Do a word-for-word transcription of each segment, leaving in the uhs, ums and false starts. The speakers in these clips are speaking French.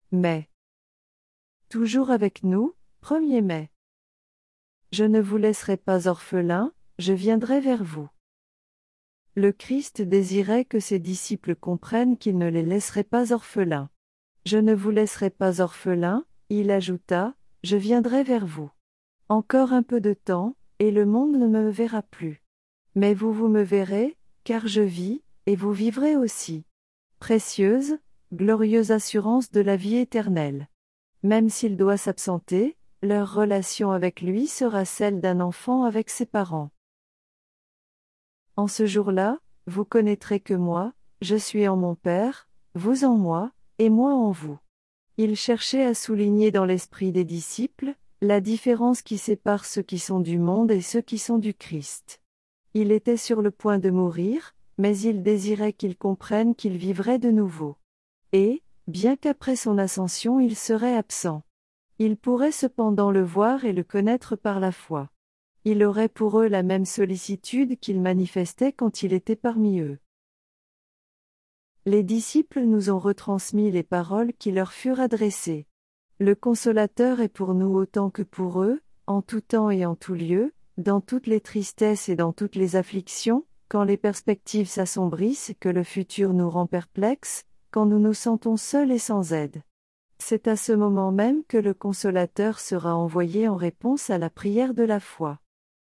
mai. Toujours avec nous, premier mai. Je ne vous laisserai pas orphelins, je viendrai vers vous. Le Christ désirait que ses disciples comprennent qu'il ne les laisserait pas orphelins. Je ne vous laisserai pas orphelins, il ajouta, je viendrai vers vous. Encore un peu de temps, et le monde ne me verra plus. Mais vous vous me verrez, car je vis, et vous vivrez aussi. Précieuse, glorieuse assurance de la vie éternelle. Même s'il doit s'absenter, leur relation avec lui sera celle d'un enfant avec ses parents. En ce jour-là, vous connaîtrez que moi, je suis en mon Père, vous en moi, et moi en vous. Il cherchait à souligner dans l'esprit des disciples, la différence qui sépare ceux qui sont du monde et ceux qui sont du Christ. Il était sur le point de mourir, mais il désirait qu'ils comprennent qu'il vivrait de nouveau. Et, bien qu'après son ascension il serait absent, ils pourraient cependant le voir et le connaître par la foi. Il aurait pour eux la même sollicitude qu'il manifestait quand il était parmi eux. Les disciples nous ont retransmis les paroles qui leur furent adressées. Le Consolateur est pour nous autant que pour eux, en tout temps et en tout lieu, dans toutes les tristesses et dans toutes les afflictions, quand les perspectives s'assombrissent et que le futur nous rend perplexes, quand nous nous sentons seuls et sans aide. C'est à ce moment même que le Consolateur sera envoyé en réponse à la prière de la foi.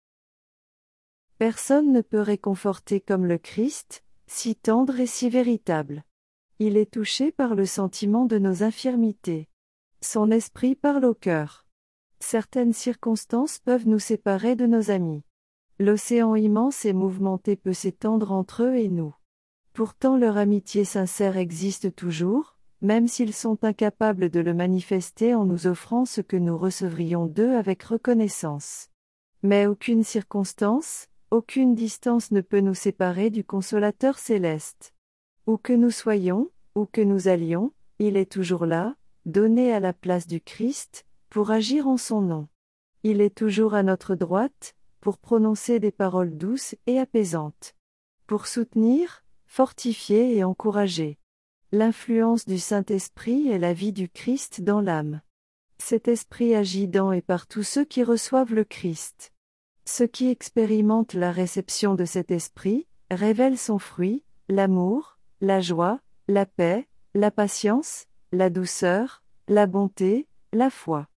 Personne ne peut réconforter comme le Christ, si tendre et si véritable. Il est touché par le sentiment de nos infirmités. Son esprit parle au cœur. Certaines circonstances peuvent nous séparer de nos amis. L'océan immense et mouvementé peut s'étendre entre eux et nous. Pourtant leur amitié sincère existe toujours, même s'ils sont incapables de le manifester en nous offrant ce que nous recevrions d'eux avec reconnaissance. Mais aucune circonstance, aucune distance ne peut nous séparer du Consolateur céleste. Où que nous soyons, où que nous allions, il est toujours là, donné à la place du Christ, pour agir en son nom. Il est toujours à notre droite, pour prononcer des paroles douces et apaisantes. Pour soutenir, fortifier et encourager. L'influence du Saint-Esprit est la vie du Christ dans l'âme. Cet esprit agit dans et par tous ceux qui reçoivent le Christ. Ceux qui expérimentent la réception de cet esprit, révèlent son fruit, l'amour, la joie, la paix, la patience, la douceur, la bonté, la foi.